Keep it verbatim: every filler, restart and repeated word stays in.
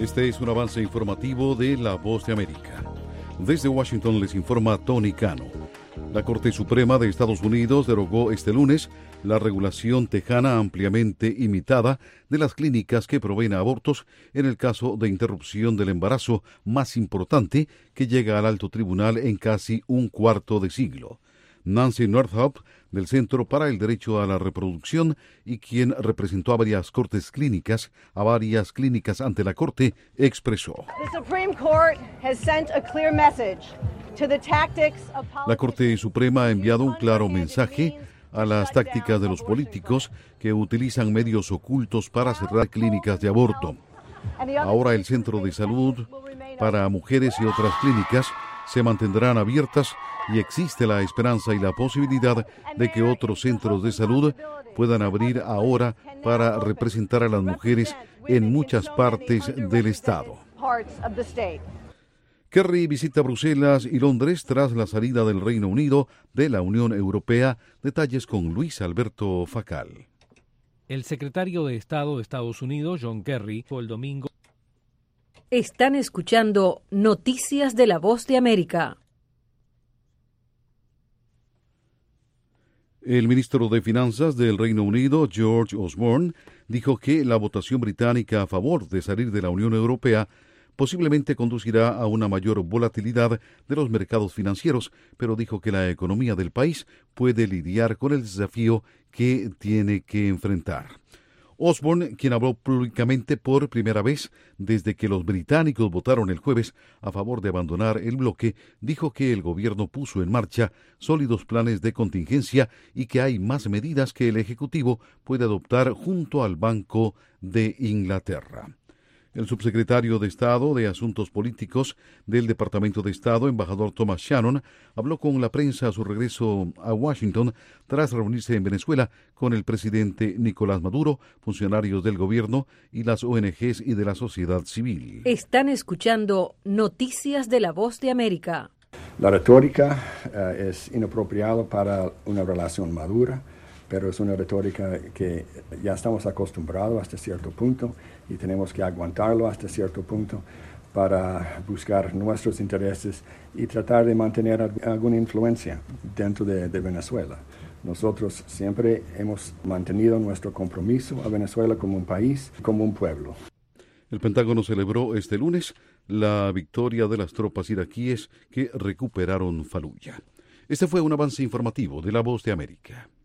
Este es un avance informativo de La Voz de América. Desde Washington les informa Tony Cano. La Corte Suprema de Estados Unidos derogó este lunes la regulación tejana ampliamente imitada de las clínicas que proveen abortos en el caso de interrupción del embarazo más importante que llega al alto tribunal en casi un cuarto de siglo. Nancy Northup, del Centro para el Derecho a la Reproducción y quien representó a varias cortes clínicas, a varias clínicas ante la Corte, expresó: La Corte Suprema ha enviado un claro mensaje a las tácticas de los políticos que utilizan medios ocultos para cerrar clínicas de aborto. Ahora el Centro de Salud para Mujeres y otras clínicas se mantendrán abiertas y existe la esperanza y la posibilidad de que otros centros de salud puedan abrir ahora para representar a las mujeres en muchas partes del estado. Kerry visita Bruselas y Londres tras la salida del Reino Unido de la Unión Europea. Detalles con Luis Alberto Facal. El secretario de Estado de Estados Unidos, John Kerry, fue el domingo. Están escuchando Noticias de La Voz de América. El ministro de Finanzas del Reino Unido, George Osborne, dijo que la votación británica a favor de salir de la Unión Europea posiblemente conducirá a una mayor volatilidad de los mercados financieros, pero dijo que la economía del país puede lidiar con el desafío que tiene que enfrentar. Osborne, quien habló públicamente por primera vez desde que los británicos votaron el jueves a favor de abandonar el bloque, dijo que el gobierno puso en marcha sólidos planes de contingencia y que hay más medidas que el Ejecutivo puede adoptar junto al Banco de Inglaterra. El subsecretario de Estado de Asuntos Políticos del Departamento de Estado, embajador Thomas Shannon, habló con la prensa a su regreso a Washington tras reunirse en Venezuela con el presidente Nicolás Maduro, funcionarios del gobierno y las O N Ges y de la sociedad civil. Están escuchando Noticias de La Voz de América. La retórica uh, es inapropiada para una relación madura, pero es una retórica que ya estamos acostumbrados hasta cierto punto y tenemos que aguantarlo hasta cierto punto para buscar nuestros intereses y tratar de mantener alguna influencia dentro de, de Venezuela. Nosotros siempre hemos mantenido nuestro compromiso a Venezuela como un país, como un pueblo. El Pentágono celebró este lunes la victoria de las tropas iraquíes que recuperaron Faluya. Este fue un avance informativo de La Voz de América.